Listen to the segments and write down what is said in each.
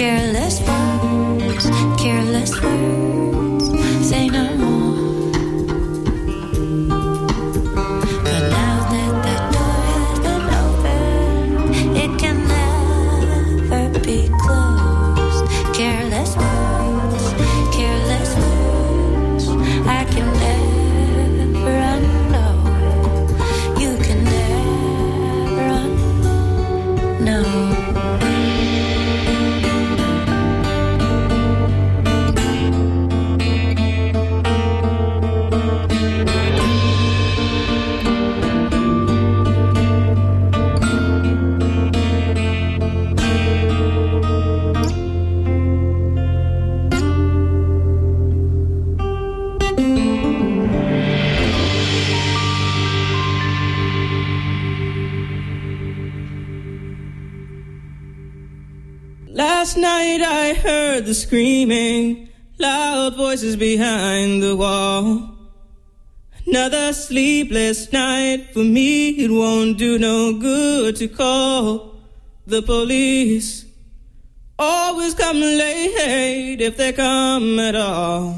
Careless words, say no more. But now that the door has been opened, it can never be closed. Careless words, I can never unknow. You can never unknow. Last night I heard the screaming, loud voices behind the wall. Another sleepless night for me, it won't do no good to call the police. Always come late if they come at all.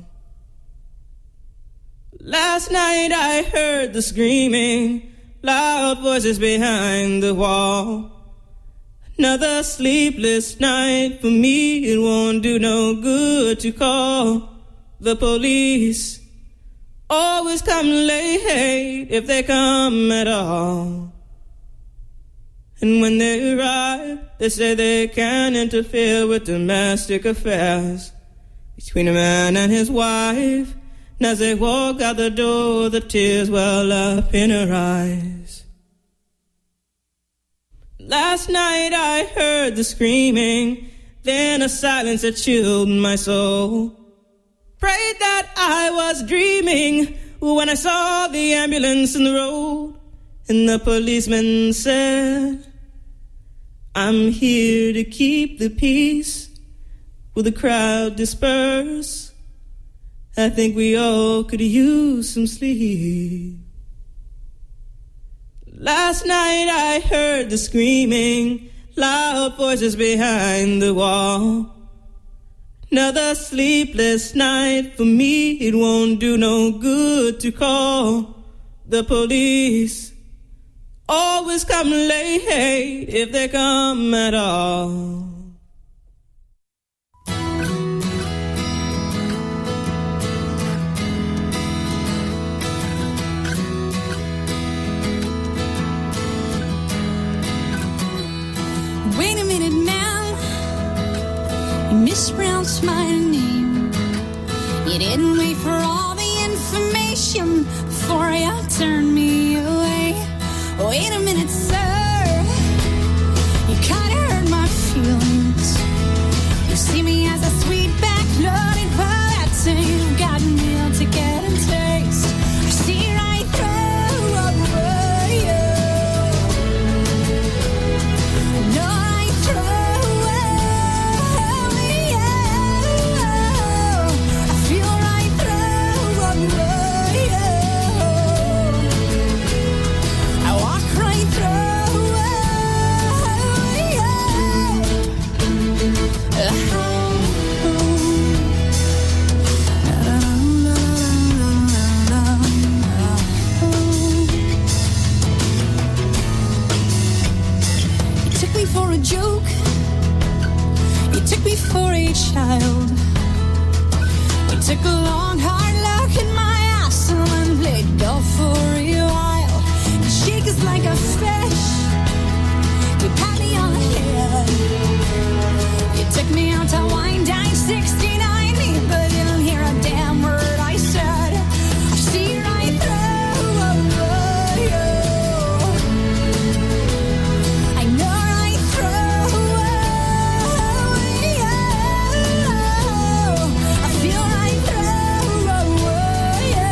Last night I heard the screaming, loud voices behind the wall. Another sleepless night for me, it won't do no good to call the police. Always come late if they come at all. And when they arrive, they say they can't interfere with domestic affairs between a man and his wife. And as they walk out the door, the tears well up in her eyes. Last night I heard the screaming, then a silence that chilled my soul. Prayed that I was dreaming when I saw the ambulance in the road. And the policeman said, I'm here to keep the peace. Will the crowd disperse? I think we all could use some sleep. Last night I heard the screaming, loud voices behind the wall. Another sleepless night for me, it won't do no good to call the police. Always come late if they come at all. Wait a minute now, you mispronounced my name. You didn't wait for all the information before you turned me away. Wait a minute, sir, you kinda hurt my feelings. You see me as a sweet back-loaded poet, and you've got meal to get and taste. I see right through you. No, right through you. I feel right through you. I walk right through you. You took me for a joke. You took me for a child. We took a long, hard look at my ass and then played golf for a while. You shake us like a fish. You pat me on the head. You took me out to wine dine 69, but didn't hear a damn word I said. I see right through you. I know right through you. I feel right through you.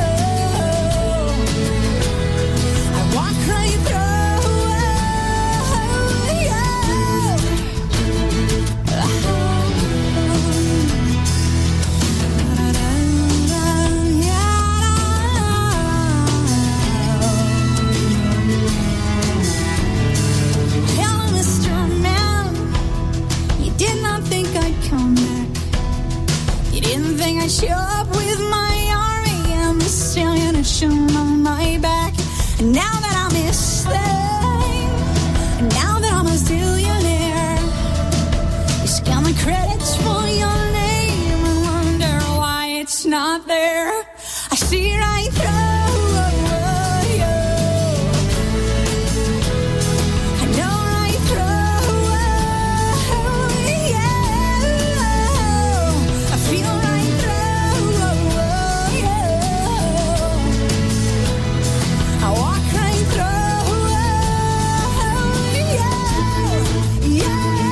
I walk right through you. I'd come back. You didn't think I'd show up with my army and the stallion had shown on my back. And now that I'm his slave, and now that I'm a zillionaire, you scan the credits for your name and wonder why it's not there. I see right through you. I know right through you. I feel right through you. I walk right through you.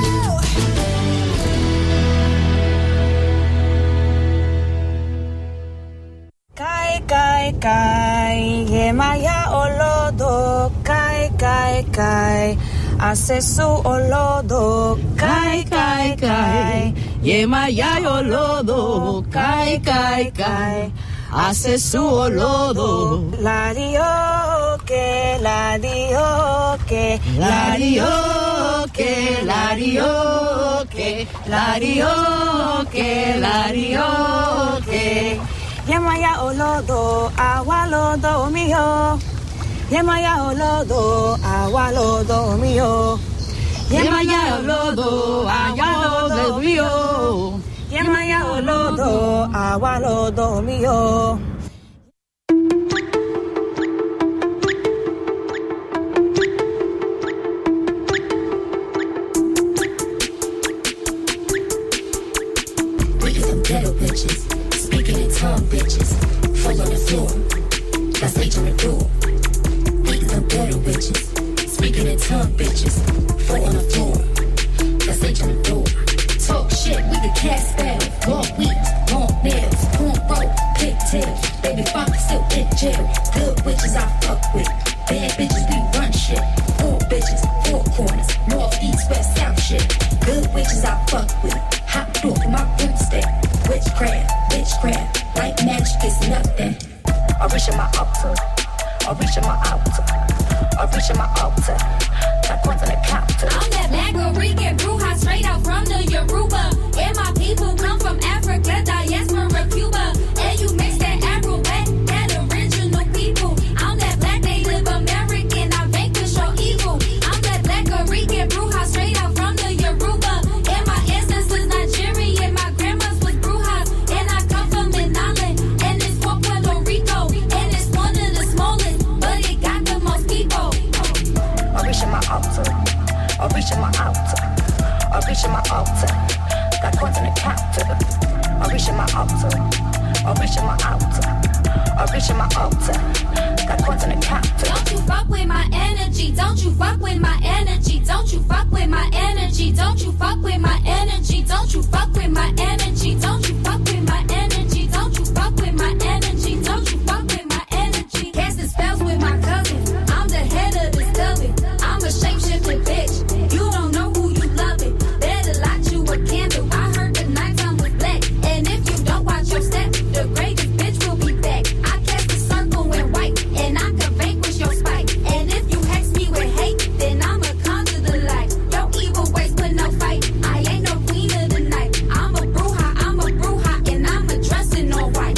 Kai kai kai, yemaya olodo, kai kai kai, asesu olodo, kai kai kai, yemaya olodo, kai kai kai, asesu olodo, ladio que, ladio que, ladio que, ladio que, ladio que, ladio que. Yemaya olodo, awalodo mio. Yemaya olodo, awalodo mio. Yemaya olodo, awalodo mio. Yemaya olodo, awalodo mio. We get some ghetto bitches. Speaking in tongue, bitches, fall on the floor. That's H on the floor. Beating them ghetto bitches. Speaking in tongue, bitches, fall on the floor. That's H on the floor. Talk shit, we the cat spell. Long weeks, long nails, cornrow, pigtails. Baby father still in jail. Good witches I fuck with. Bad bitches, we run shit. Four bitches, four corners. North, east, west, south shit. Good witches I fuck with. Hot door for my broomstick. Witchcraft, white magic is nothing. I reach in my altar, I reach in my altar, I reach in my altar. Like one's on the counter. I'm that black Rican bruja straight out from the Yoruba. And my people come from Africa, diaspora, Cuba. And you mix that Afro-Black, that original people. I'm that black Native American, I vanquish all evil. I'm that black Rican bruja straight out from the Yoruba. And my ancestors Nigerian, my grandma's was brujas. And I come from Minalin, and it's for Puerto Rico. And it's one of the smallest, but it got the most people. I reach in my altar, I reach in my altar, I reach in my altar. Got coins on the counter. I reach in my altar, I reach in my altar, I reach in my altar. Got coins on the counter. Don't you fuck with my energy, don't you fuck with my energy, don't you fuck with my energy, don't you fuck with my energy, don't you fuck with my energy, don't you fuck with my energy, don't you fuck with my energy, don't you fuck with my energy. Casting spells with my cousins, I'm the head of this coven. I'm a shape-shifting bitch, you don't know who you loving. Better light you a candle, I heard the nighttime was black. And if you don't watch your step, the greatest bitch will be back. I cast a circle in white, and I can vanquish your spite. And if you hex me with hate, then I'ma conjure the light. Your evil ways put no fight, I ain't no queen of the night. I'm a bruja, and I'm a dressing all white.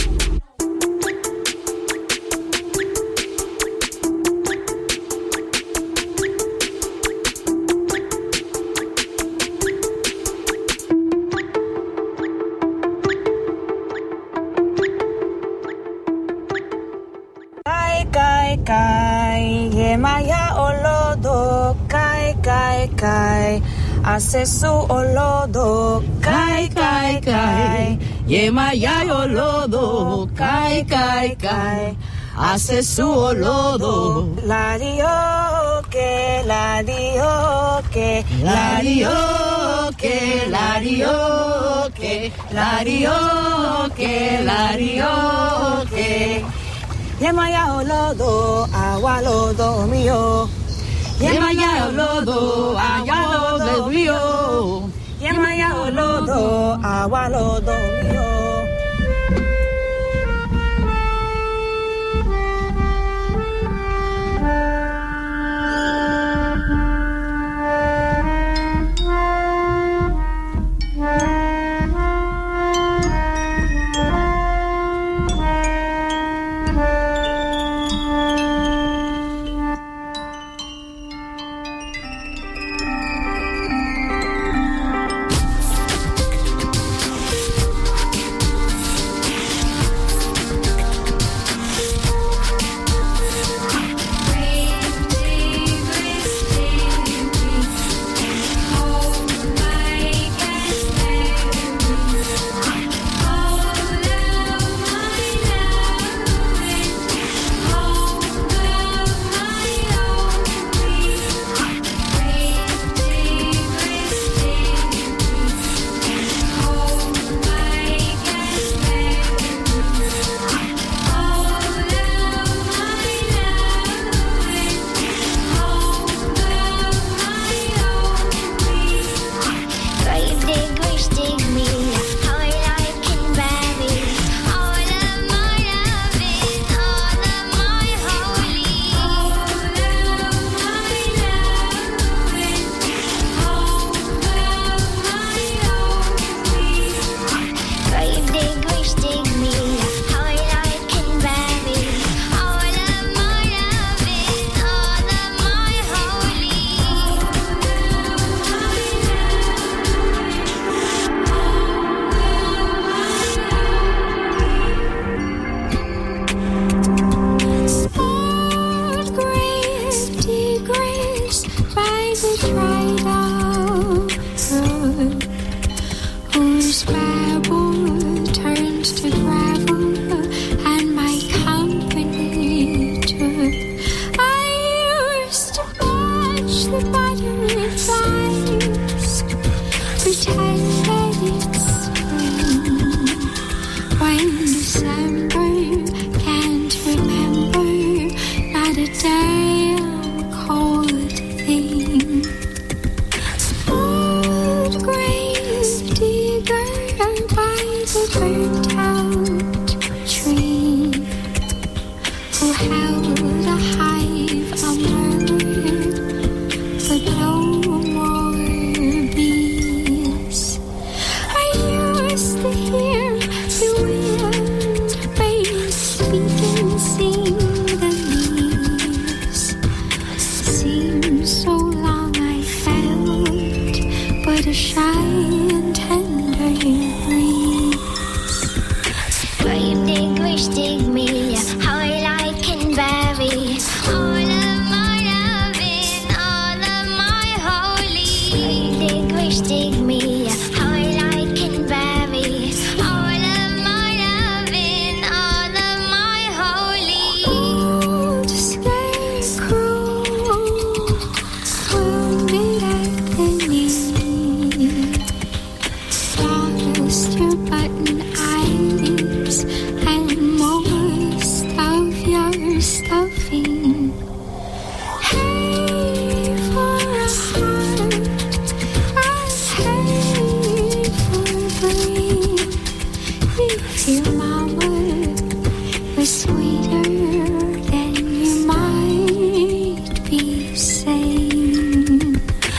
Kai kai kai, yemaya olodo, kai kai kai, asesu olodo, kai kai kai, yemaya olodo, kai kai kai, asesu olodo, ladio que, ladio que, ladio que, ladio que, ladio que, ladio que. Yemaya olodo, awalodo mio. Yemaya olodo, awalodo mio. Yemaya olodo, awalodo mio. burnt out tree who held a hive of murmur, but no more bees. I used to hear the wind rain speak and sing the leaves. Seemed so long I felt, but a shy and tender breeze. Dig, wish, dig me, how I like and vary. All of my loving, all of my holy. Dig, wish, dig me, how I like and vary. All of my loving, all of my holy. Old scarecrow, wounded at the knee. Lost your button eyelids and most of your stuffing. Hey for a heart, and hey for brain. If your mama was sweeter, then you might be sane.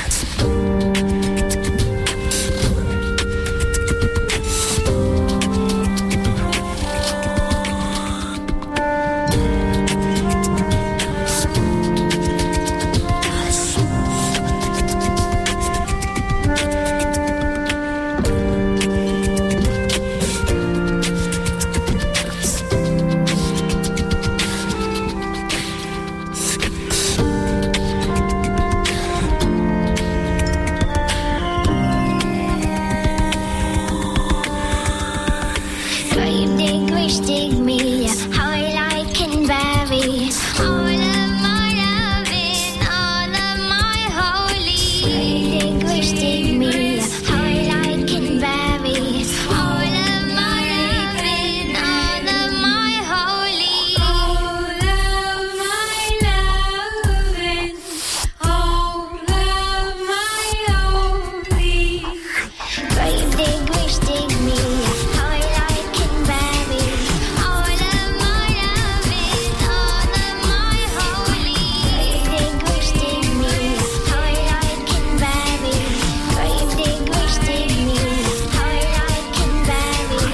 Dig, wish, dig me, how I like and vary. All of my loving, all of my holy. Dig, wish, dig me, how I like and vary. All of my loving, all of my holy. All of my loving, all of my holy. Dig, wish, dig me, how I like and vary. All of my loving, all of my holy. Dig, wish, dig me, how I like and vary. Dig, wish, dig me, how I like and vary.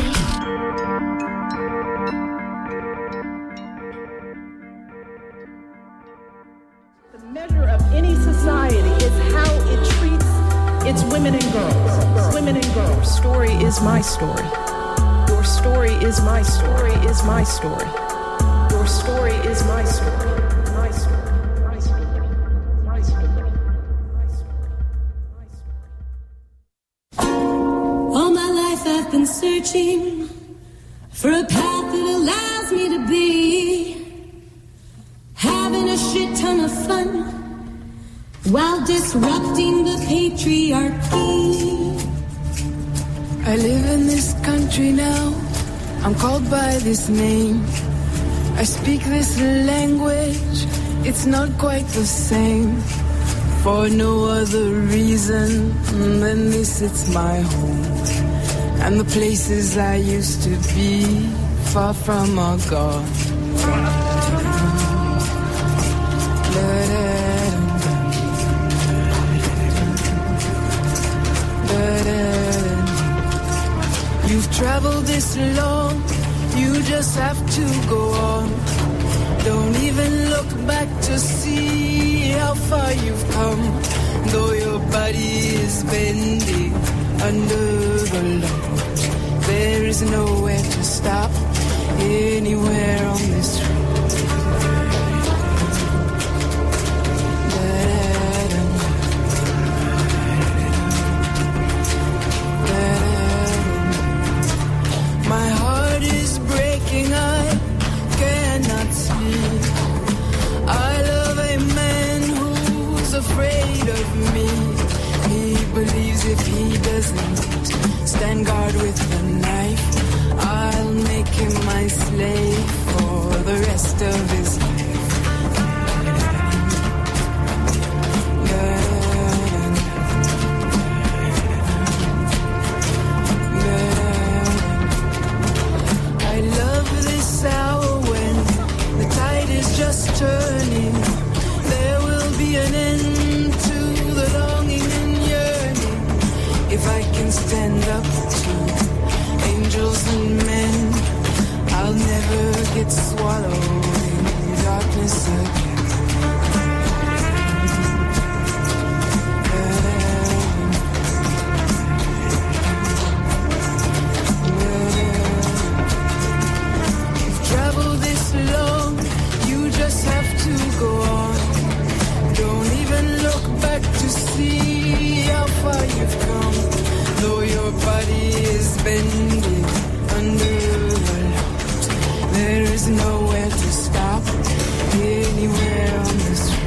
The measure of any society is how it treats its women and girls. Women and girls. Your story is my story. Your story is my story. Is my story. Your story is my story. My story. My story. My story. My story. My story. All my life I've been searching for a path that allows me to be having a shit ton of fun while disrupting the patriarchy. I live in this country now, I'm called by this name. I speak this language, it's not quite the same. For no other reason than this, it's my home. And the places I used to be, far from are gone. You've traveled this long, you just have to go on. Don't even look back to see how far you've come. Though your body is bending under the load, there is nowhere to stop anywhere on this road. My heart is breaking, I cannot sleep. I love a man who's afraid of me. He believes if he doesn't stand guard with the knife, I'll make him my slave for the rest of his life. stand up to angels and men. I'll never get swallowed in darkness again. You've traveled this long, you just have to go on. Don't even look back to see how far you've come. Though your body is bending under the load, there is nowhere to stop anywhere on the street.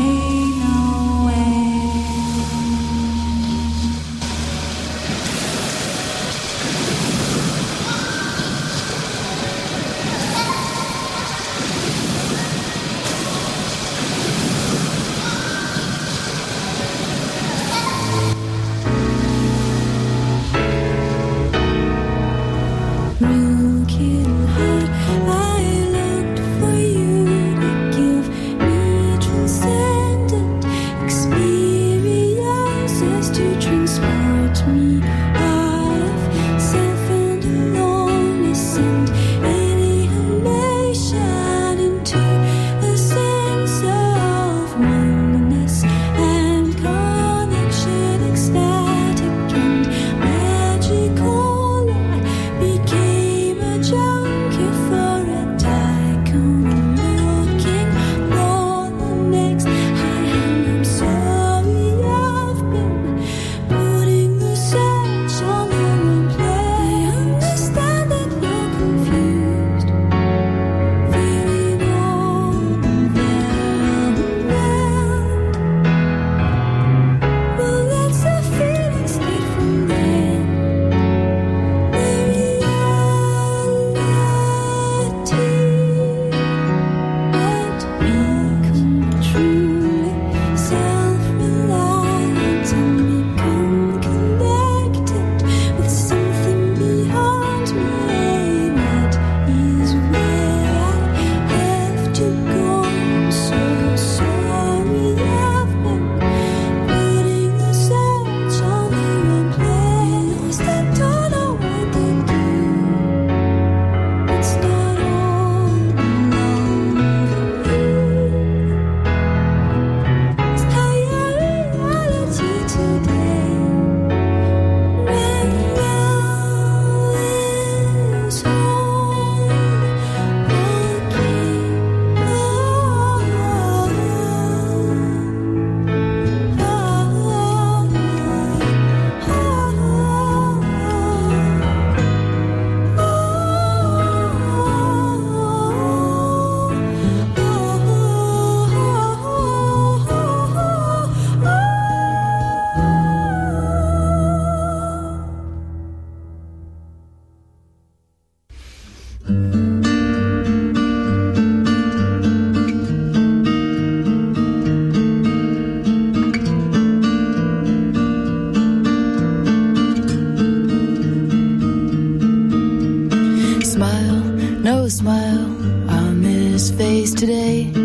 Smile, no smile on this face today.